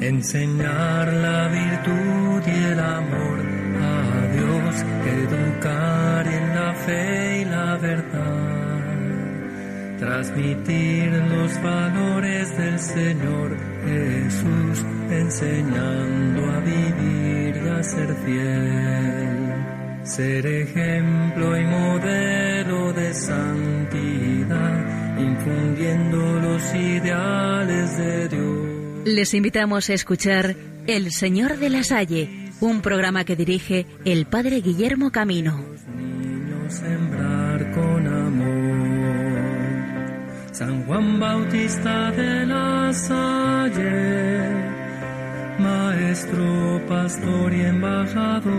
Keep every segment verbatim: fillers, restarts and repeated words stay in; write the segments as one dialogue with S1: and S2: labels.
S1: enseñar la virtud y el amor a Dios, educar en la fe y la verdad, transmitir los valores del Señor Jesús, enseñando a vivir y a ser fiel, ser ejemplo y modelo de santidad, infundiendo los ideales de Dios.
S2: Les invitamos a escuchar El Señor de la Salle, un programa que dirige el Padre Guillermo Camino.
S1: Los niños sembrar con amor. San Juan Bautista de la Salle, maestro, pastor y embajador,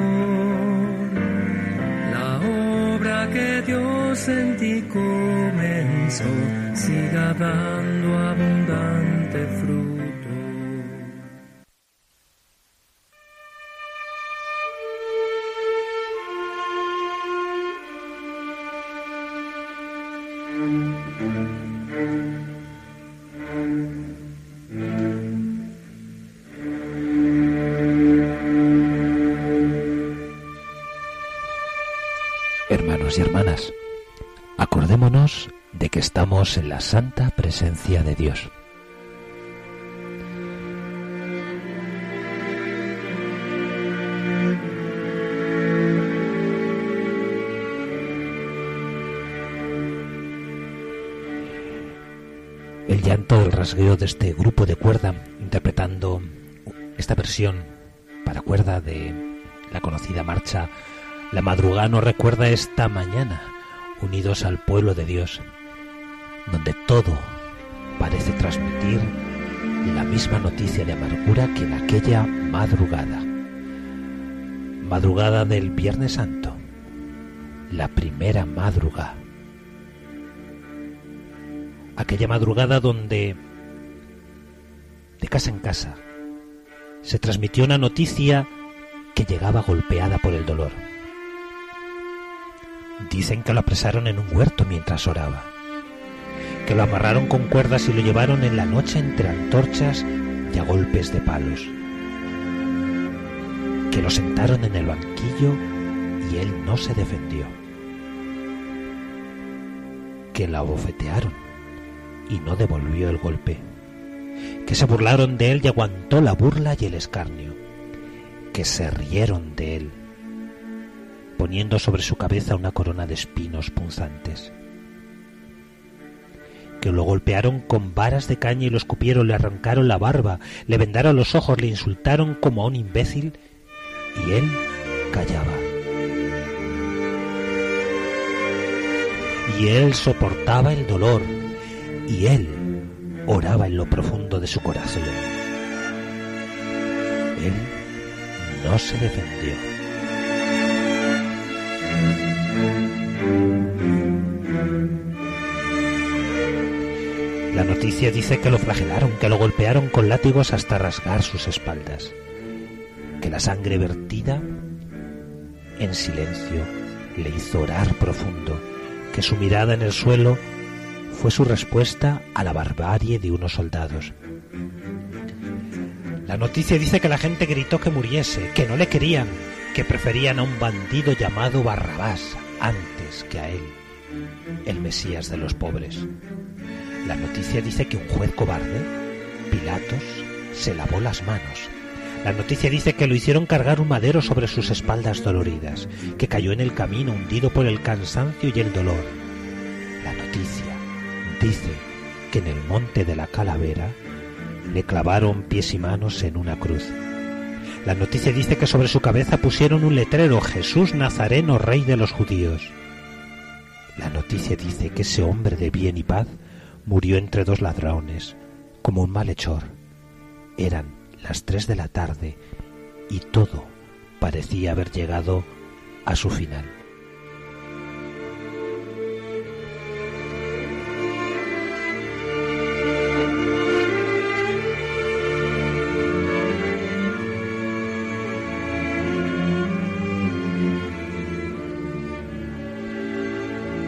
S1: la obra que Dios en ti comenzó, siga dando abundante fruto.
S3: Hermanos y hermanas, acordémonos de que estamos en la santa presencia de Dios. El llanto, el rasgueo de este grupo de cuerda interpretando esta versión para cuerda de la conocida marcha La madrugada nos recuerda esta mañana, unidos al pueblo de Dios, donde todo parece transmitir la misma noticia de amargura que en aquella madrugada. Madrugada del Viernes Santo, la primera madrugada. Aquella madrugada donde, de casa en casa, se transmitió una noticia que llegaba golpeada por el dolor. Dicen que lo apresaron en un huerto mientras oraba, que lo amarraron con cuerdas y lo llevaron en la noche entre antorchas y a golpes de palos, que lo sentaron en el banquillo y él no se defendió, que lo abofetearon y no devolvió el golpe, que se burlaron de él y aguantó la burla y el escarnio, que se rieron de él, poniendo sobre su cabeza una corona de espinos punzantes, que lo golpearon con varas de caña y lo escupieron, le arrancaron la barba, le vendaron los ojos, le insultaron como a un imbécil, y él callaba. Y él soportaba el dolor, y él oraba en lo profundo de su corazón. Él no se defendió. La noticia dice que lo flagelaron, que lo golpearon con látigos hasta rasgar sus espaldas, que la sangre vertida en silencio le hizo orar profundo, que su mirada en el suelo fue su respuesta a la barbarie de unos soldados. La noticia dice que la gente gritó que muriese, que no le querían, que preferían a un bandido llamado Barrabás antes que a él, el Mesías de los pobres. La noticia dice que un juez cobarde, Pilatos, se lavó las manos. La noticia dice que lo hicieron cargar un madero sobre sus espaldas doloridas, que cayó en el camino hundido por el cansancio y el dolor. La noticia dice que en el monte de la Calavera le clavaron pies y manos en una cruz. La noticia dice que sobre su cabeza pusieron un letrero: Jesús Nazareno, Rey de los Judíos. La noticia dice que ese hombre de bien y paz murió entre dos ladrones, como un malhechor. Eran las tres de la tarde y todo parecía haber llegado a su final.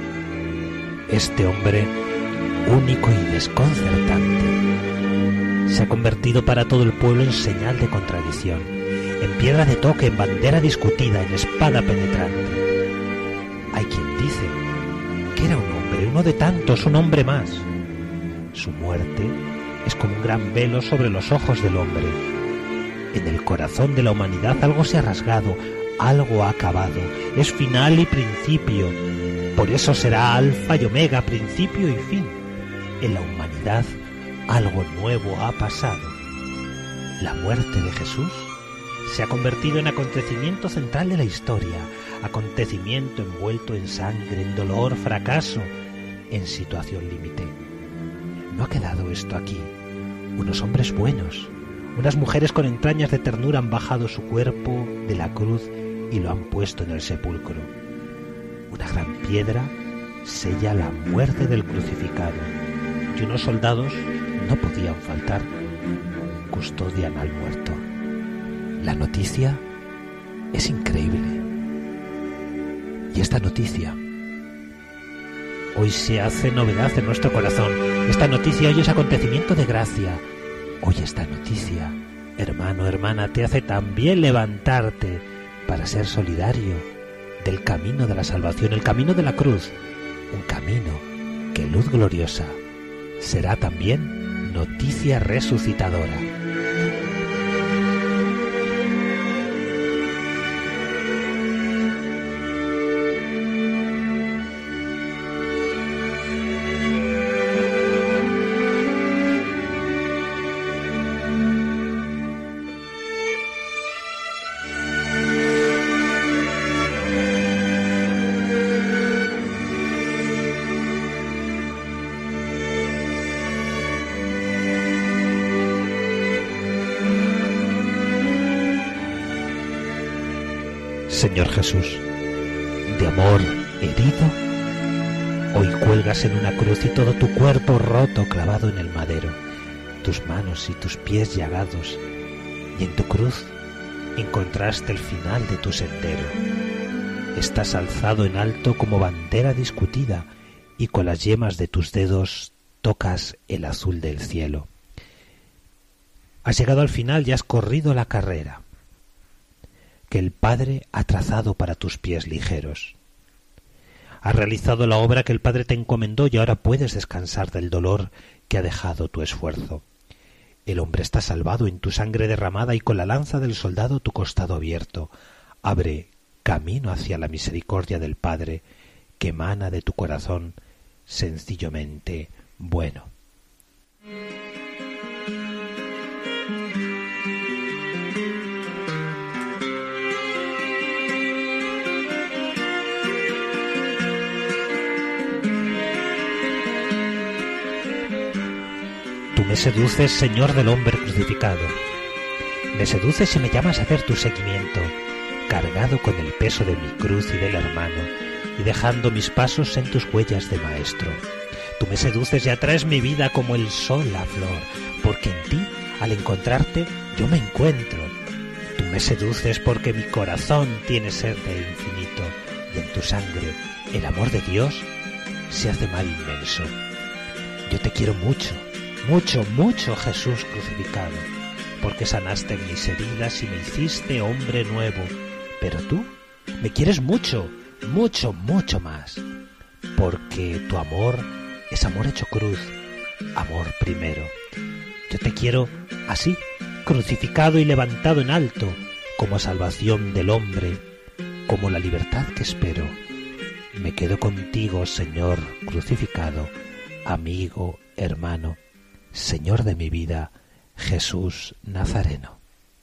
S3: Este hombre único y desconcertante se ha convertido para todo el pueblo en señal de contradicción, en piedra de toque, en bandera discutida, en espada penetrante. Hay quien dice que era un hombre, uno de tantos, un hombre más. Su muerte es como un gran velo sobre los ojos del hombre. En el corazón de la humanidad algo se ha rasgado, algo ha acabado, es final y principio. Por eso será alfa y omega, principio y fin. En la humanidad algo nuevo ha pasado. La muerte de Jesús se ha convertido en acontecimiento central de la historia, acontecimiento envuelto en sangre, en dolor, fracaso, en situación límite. No ha quedado esto aquí. Unos hombres buenos, unas mujeres con entrañas de ternura han bajado su cuerpo de la cruz y lo han puesto en el sepulcro. Una gran piedra sella la muerte del crucificado y unos soldados no podían faltar, custodian al muerto. La noticia es increíble. Y esta noticia hoy se hace novedad en nuestro corazón. Esta noticia hoy es acontecimiento de gracia. Hoy esta noticia, hermano, hermana, te hace también levantarte para ser solidario del camino de la salvación, el camino de la cruz, un camino que luz gloriosa será también noticia resucitadora. Señor Jesús, de amor herido, hoy cuelgas en una cruz y todo tu cuerpo roto clavado en el madero, tus manos y tus pies llagados, y en tu cruz encontraste el final de tu sendero. Estás alzado en alto como bandera discutida y con las yemas de tus dedos tocas el azul del cielo. Has llegado al final y has corrido la carrera que el Padre ha trazado para tus pies ligeros. Has realizado la obra que el Padre te encomendó y ahora puedes descansar del dolor que ha dejado tu esfuerzo. El hombre está salvado en tu sangre derramada y con la lanza del soldado tu costado abierto. Abre camino hacia la misericordia del Padre que emana de tu corazón sencillamente bueno. Tú me seduces, Señor del hombre crucificado. Me seduces y me llamas a hacer tu seguimiento, cargado con el peso de mi cruz y del hermano, y dejando mis pasos en tus huellas de maestro. Tú me seduces y atraes mi vida como el sol la flor, porque en ti, al encontrarte, yo me encuentro. Tú me seduces porque mi corazón tiene sed de infinito, y en tu sangre el amor de Dios se hace mal inmenso. Yo te quiero mucho, mucho, mucho, Jesús crucificado, porque sanaste mis heridas y me hiciste hombre nuevo. Pero tú me quieres mucho, mucho, mucho más, porque tu amor es amor hecho cruz, amor primero. Yo te quiero así, crucificado y levantado en alto, como salvación del hombre, como la libertad que espero. Me quedo contigo, Señor crucificado, amigo, hermano, Señor de mi vida, Jesús Nazareno.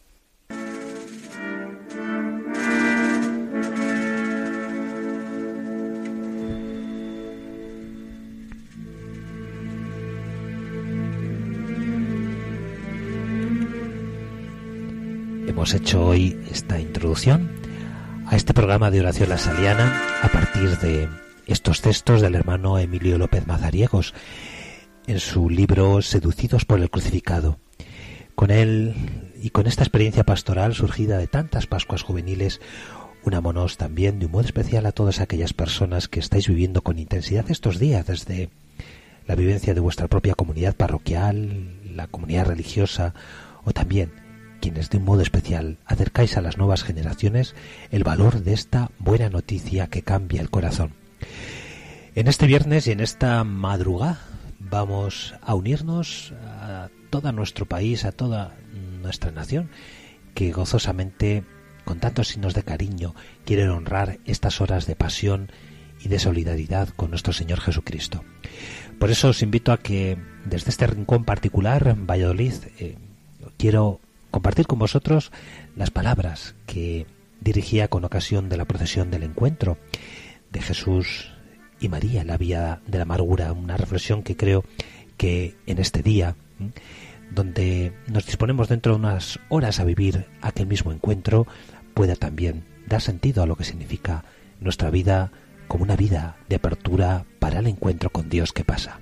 S3: Hemos hecho hoy esta introducción a este programa de oración lasaliana a partir de estos textos del hermano Emilio López Mazariegos en su libro Seducidos por el Crucificado. Con él y con esta experiencia pastoral surgida de tantas Pascuas juveniles, unámonos también de un modo especial a todas aquellas personas que estáis viviendo con intensidad estos días desde la vivencia de vuestra propia comunidad parroquial, la comunidad religiosa o también quienes de un modo especial acercáis a las nuevas generaciones el valor de esta buena noticia que cambia el corazón. En este viernes y en esta madrugada vamos a unirnos a todo nuestro país, a toda nuestra nación, que gozosamente, con tantos signos de cariño, quieren honrar estas horas de pasión y de solidaridad con nuestro Señor Jesucristo. Por eso os invito a que desde este rincón particular en Valladolid eh, quiero compartir con vosotros las palabras que dirigía con ocasión de la procesión del encuentro de Jesús y María, la vía de la amargura, una reflexión que creo que en este día, donde nos disponemos dentro de unas horas a vivir aquel mismo encuentro, pueda también dar sentido a lo que significa nuestra vida como una vida de apertura para el encuentro con Dios que pasa.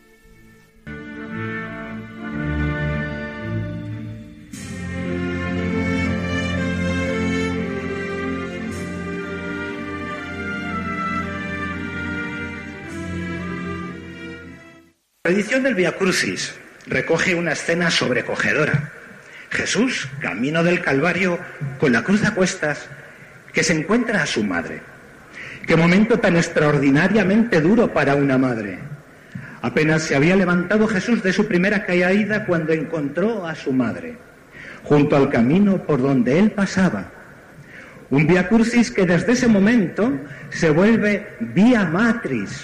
S4: La tradición del Vía Crucis recoge una escena sobrecogedora. Jesús, camino del Calvario, con la cruz a cuestas, que se encuentra a su madre. ¡Qué momento tan extraordinariamente duro para una madre! Apenas se había levantado Jesús de su primera caída cuando encontró a su madre, junto al camino por donde él pasaba. Un Vía Crucis que desde ese momento se vuelve Vía Matris,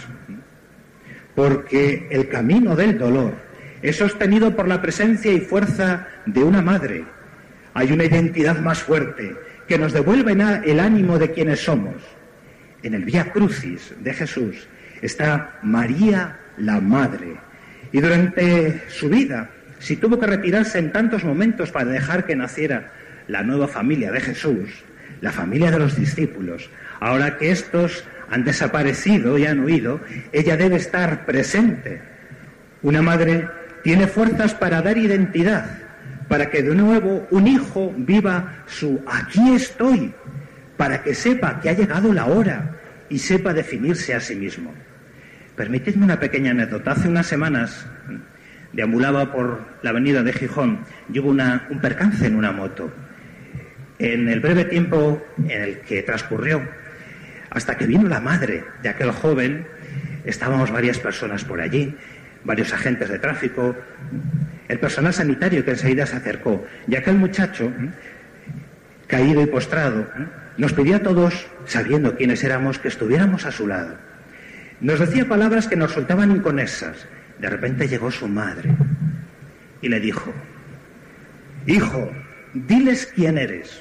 S4: porque el camino del dolor es sostenido por la presencia y fuerza de una madre. Hay una identidad más fuerte que nos devuelve el ánimo de quienes somos. En el Vía Crucis de Jesús está María la Madre. Y durante su vida, si tuvo que retirarse en tantos momentos para dejar que naciera la nueva familia de Jesús, la familia de los discípulos, ahora que estos han desaparecido y han huido, ella debe estar presente. Una madre tiene fuerzas para dar identidad, para que de nuevo un hijo viva su aquí estoy, para que sepa que ha llegado la hora y sepa definirse a sí mismo. Permitidme una pequeña anécdota. Hace unas semanas deambulaba por la avenida de Gijón y hubo una, un percance en una moto. En el breve tiempo en el que transcurrió, hasta que vino la madre de aquel joven, estábamos varias personas por allí, varios agentes de tráfico, el personal sanitario que enseguida se acercó, y aquel muchacho, caído y postrado, nos pidió a todos, sabiendo quiénes éramos, que estuviéramos a su lado. Nos decía palabras que nos resultaban inconexas. De repente llegó su madre y le dijo: hijo, diles quién eres.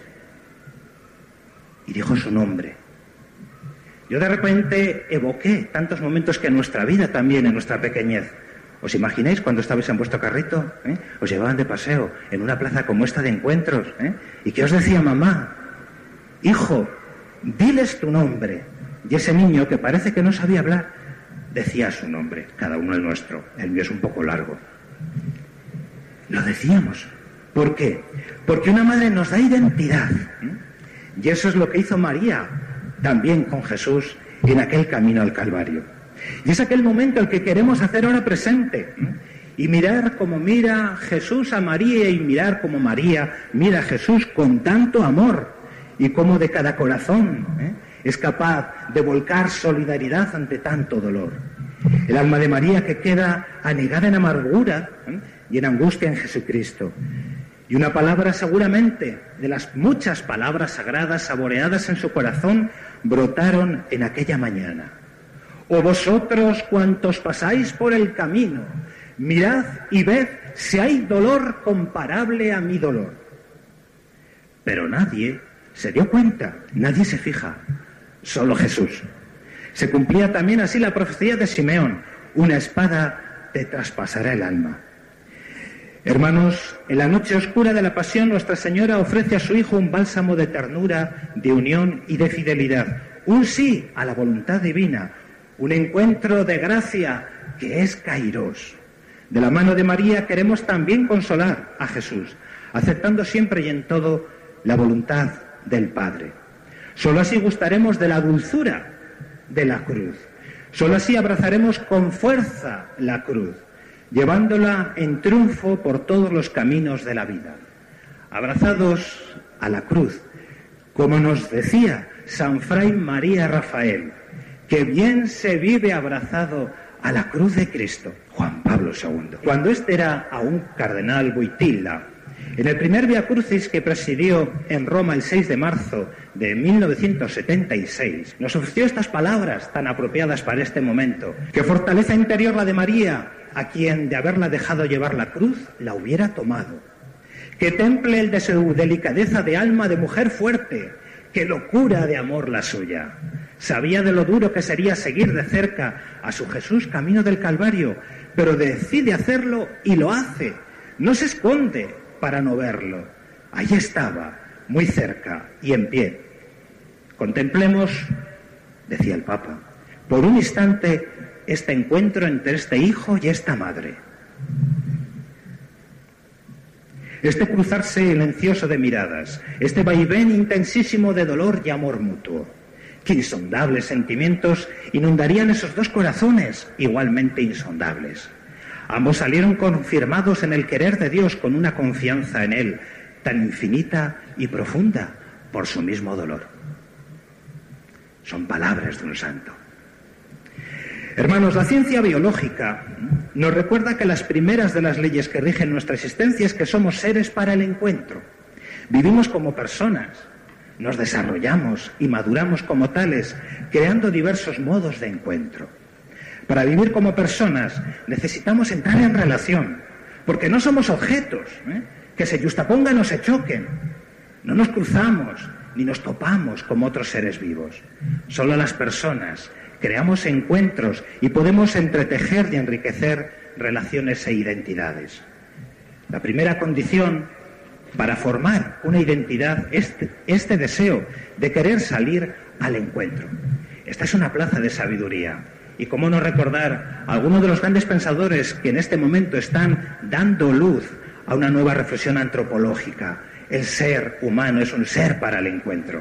S4: Y dijo su nombre. Yo de repente evoqué tantos momentos que en nuestra vida también, en nuestra pequeñez. ¿Os imagináis cuando estabais en vuestro carrito? ¿eh? Os llevaban de paseo en una plaza como esta de encuentros. ¿eh? ¿Y qué os decía mamá? Hijo, diles tu nombre. Y ese niño, que parece que no sabía hablar, decía su nombre, cada uno el nuestro. El mío es un poco largo. Lo decíamos. ¿Por qué? Porque una madre nos da identidad. ¿eh? Y eso es lo que hizo María también con Jesús en aquel camino al Calvario. Y es aquel momento el que queremos hacer ahora presente. ¿eh? Y mirar como mira Jesús a María, y mirar como María mira a Jesús con tanto amor, y cómo de cada corazón ¿eh? es capaz de volcar solidaridad ante tanto dolor. El alma de María que queda anegada en amargura ¿eh? y en angustia en Jesucristo. Y una palabra seguramente, de las muchas palabras sagradas saboreadas en su corazón, brotaron en aquella mañana. O vosotros cuantos pasáis por el camino, mirad y ved si hay dolor comparable a mi dolor. Pero nadie se dio cuenta, nadie se fija, solo Jesús. Se cumplía también así la profecía de Simeón: una espada te traspasará el alma. Hermanos, en la noche oscura de la pasión, Nuestra Señora ofrece a su Hijo un bálsamo de ternura, de unión y de fidelidad. Un sí a la voluntad divina, un encuentro de gracia que es Kairos. De la mano de María queremos también consolar a Jesús, aceptando siempre y en todo la voluntad del Padre. Solo así gustaremos de la dulzura de la cruz. Solo así abrazaremos con fuerza la cruz. llevándola en triunfo por todos los caminos de la vida, abrazados a la cruz, como nos decía San Fray María Rafael, que bien se vive abrazado a la cruz de Cristo, Juan Pablo segundo. Cuando este era aún cardenal Wojtyła, en el primer Via Crucis que presidió en Roma el seis de marzo de mil novecientos setenta y seis, nos ofreció estas palabras tan apropiadas para este momento: que fortaleza interior la de María, a quien de haberla dejado llevar la cruz, la hubiera tomado. Que temple el de su delicadeza de alma de mujer fuerte, que locura de amor la suya. Sabía de lo duro que sería seguir de cerca a su Jesús camino del Calvario, pero decide hacerlo y lo hace. No se esconde para no verlo. Ahí estaba, muy cerca y en pie. Contemplemos, decía el Papa, por un instante este encuentro entre este hijo y esta madre. Este cruzarse silencioso de miradas, este vaivén intensísimo de dolor y amor mutuo. Qué insondables sentimientos inundarían esos dos corazones, igualmente insondables. Ambos salieron confirmados en el querer de Dios, con una confianza en Él tan infinita y profunda por su mismo dolor. Son palabras de un santo. Hermanos, la ciencia biológica nos recuerda que las primeras de las leyes que rigen nuestra existencia es que somos seres para el encuentro. Vivimos como personas, nos desarrollamos y maduramos como tales, creando diversos modos de encuentro. Para vivir como personas necesitamos entrar en relación, porque no somos objetos, ¿eh? que se justapongan o se choquen. No nos cruzamos ni nos topamos como otros seres vivos. Solo las personas creamos encuentros y podemos entretejer y enriquecer relaciones e identidades. La primera condición para formar una identidad es este, este deseo de querer salir al encuentro. Esta es una plaza de sabiduría. Y cómo no recordar a algunos de los grandes pensadores que en este momento están dando luz a una nueva reflexión antropológica. El ser humano es un ser para el encuentro.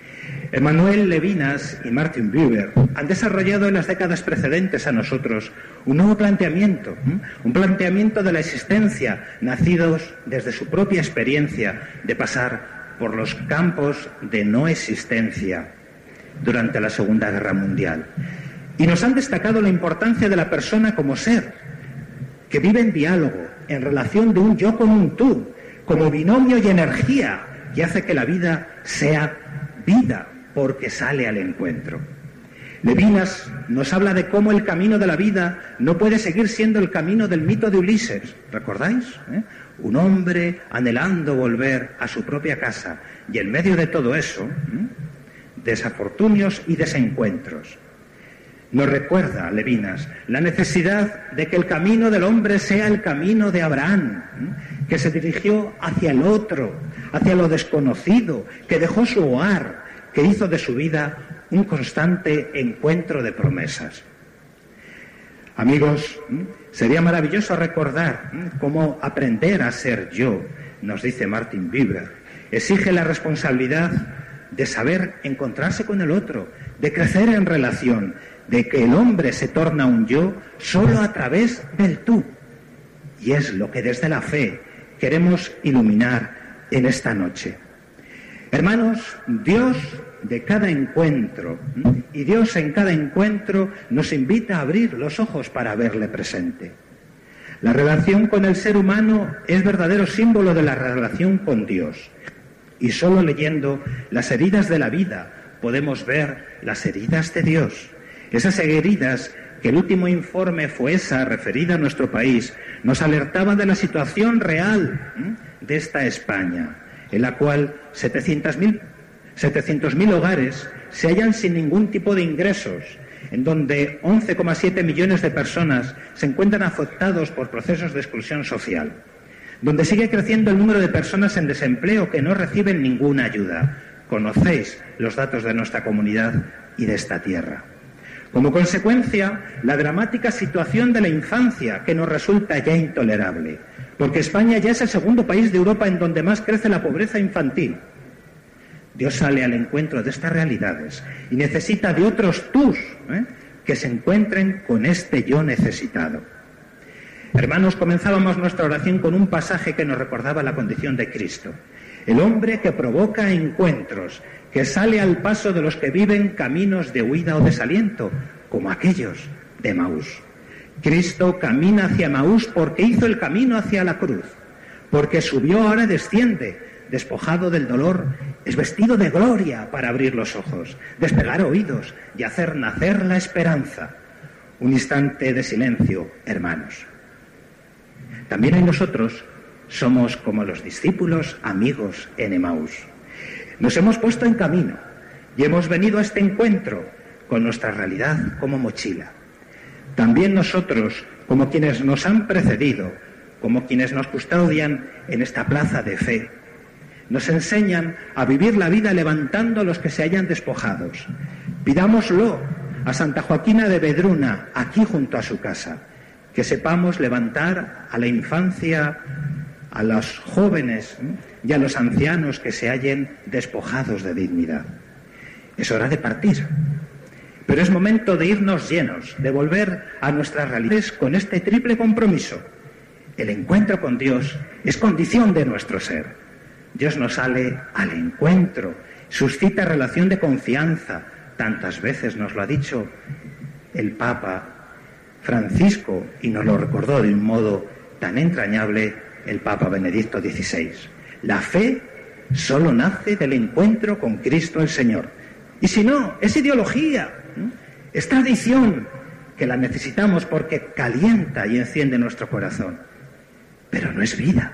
S4: Emmanuel Levinas y Martin Buber han desarrollado en las décadas precedentes a nosotros un nuevo planteamiento, ¿eh? un planteamiento de la existencia, nacidos desde su propia experiencia de pasar por los campos de no existencia durante la Segunda Guerra Mundial. Y nos han destacado la importancia de la persona como ser, que vive en diálogo, en relación de un yo con un tú, como binomio y energía, que hace que la vida sea vida, porque sale al encuentro. Levinas nos habla de cómo el camino de la vida no puede seguir siendo el camino del mito de Ulises, ¿recordáis? ¿Eh? Un hombre anhelando volver a su propia casa, y en medio de todo eso, ¿eh? desafortunios y desencuentros. Nos recuerda, Levinas, la necesidad de que el camino del hombre sea el camino de Abraham, ¿eh? que se dirigió hacia el otro, hacia lo desconocido, que dejó su hogar, que hizo de su vida un constante encuentro de promesas. Amigos, ¿eh? sería maravilloso recordar ¿eh? cómo aprender a ser yo, nos dice Martin Buber, exige la responsabilidad de saber encontrarse con el otro, de crecer en relación, de que el hombre se torna un yo solo a través del tú. Y es lo que desde la fe queremos iluminar en esta noche. Hermanos, Dios de cada encuentro y Dios en cada encuentro nos invita a abrir los ojos para verle presente. La relación con el ser humano es verdadero símbolo de la relación con Dios. Y solo leyendo las heridas de la vida podemos ver las heridas de Dios. Esas heridas que el último informe FOESA, referida a nuestro país, nos alertaba de la situación real ¿eh? de esta España, en la cual setecientos mil hogares se hallan sin ningún tipo de ingresos, en donde once coma siete millones de personas se encuentran afectados por procesos de exclusión social, donde sigue creciendo el número de personas en desempleo que no reciben ninguna ayuda. Conocéis los datos de nuestra comunidad y de esta tierra. Como consecuencia, la dramática situación de la infancia, que nos resulta ya intolerable, porque España ya es el segundo país de Europa en donde más crece la pobreza infantil. Dios sale al encuentro de estas realidades y necesita de otros tus ¿eh? que se encuentren con este yo necesitado. Hermanos, comenzábamos nuestra oración con un pasaje que nos recordaba la condición de Cristo. El hombre que provoca encuentros, que sale al paso de los que viven caminos de huida o desaliento, como aquellos de Emaús. Cristo camina hacia Emaús porque hizo el camino hacia la cruz, porque subió, ahora desciende, despojado del dolor, es vestido de gloria para abrir los ojos, despegar oídos y hacer nacer la esperanza. Un instante de silencio, hermanos. También en nosotros somos como los discípulos amigos en Emaús. Nos hemos puesto en camino y hemos venido a este encuentro con nuestra realidad como mochila. También nosotros, como quienes nos han precedido, como quienes nos custodian en esta plaza de fe, nos enseñan a vivir la vida levantando a los que se hayan despojados. Pidámoslo a Santa Joaquina de Vedruna, aquí junto a su casa, que sepamos levantar a la infancia, a los jóvenes y a los ancianos que se hallen despojados de dignidad. Es hora de partir, pero es momento de irnos llenos, de volver a nuestras realidades con este triple compromiso. El encuentro con Dios es condición de nuestro ser. Dios nos sale al encuentro, suscita relación de confianza. Tantas veces nos lo ha dicho el Papa Francisco y nos lo recordó de un modo tan entrañable el Papa Benedicto dieciséis. La fe solo nace del encuentro con Cristo el Señor. Y si no, es ideología, ¿no? Es tradición, que la necesitamos porque calienta y enciende nuestro corazón. Pero no es vida.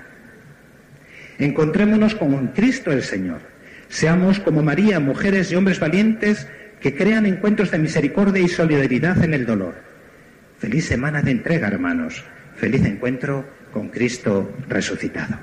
S4: Encontrémonos con Cristo el Señor. Seamos como María, mujeres y hombres valientes que crean encuentros de misericordia y solidaridad en el dolor. Feliz semana de entrega, hermanos. Feliz encuentro con Cristo resucitado.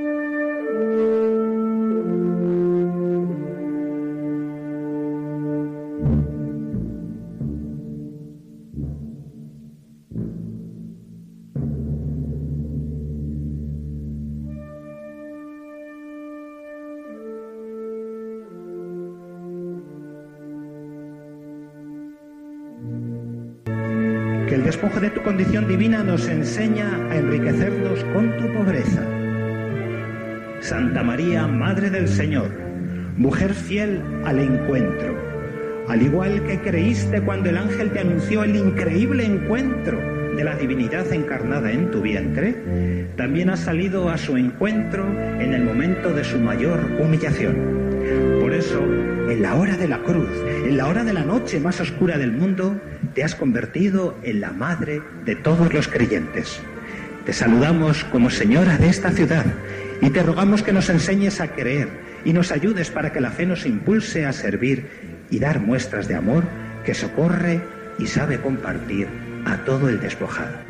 S4: Que el despojo de tu condición divina nos enseña a enriquecernos con tu pobreza. Santa María, Madre del Señor, mujer fiel al encuentro, al igual que creíste cuando el ángel te anunció el increíble encuentro de la divinidad encarnada en tu vientre, también has salido a su encuentro en el momento de su mayor humillación. Por eso, en la hora de la cruz, en la hora de la noche más oscura del mundo, te has convertido en la madre de todos los creyentes. Te saludamos como señora de esta ciudad y te rogamos que nos enseñes a creer y nos ayudes para que la fe nos impulse a servir y dar muestras de amor que socorre y sabe compartir a todo el despojado.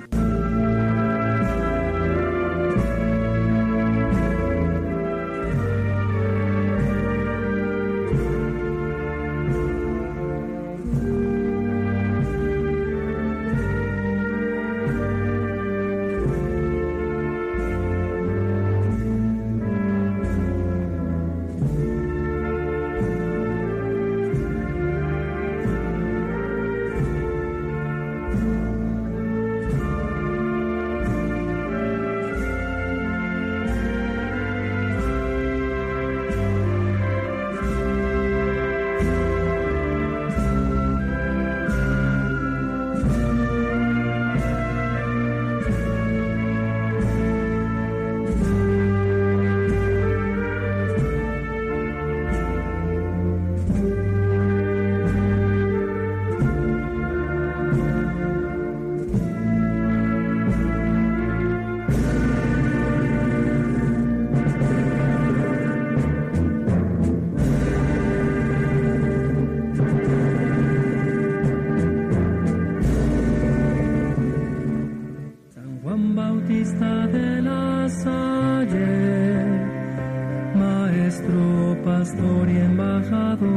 S1: Bautista de la Salle, maestro, pastor y embajador,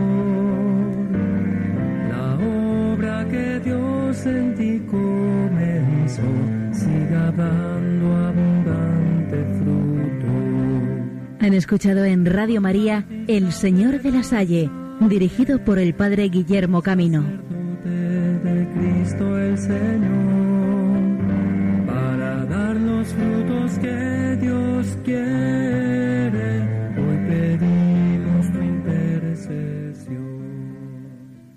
S1: la obra que Dios en ti comenzó, siga dando abundante fruto.
S2: Han escuchado en Radio María El Señor de la Salle, dirigido por el Padre Guillermo Camino.
S1: De Cristo el Señor, para dar pies.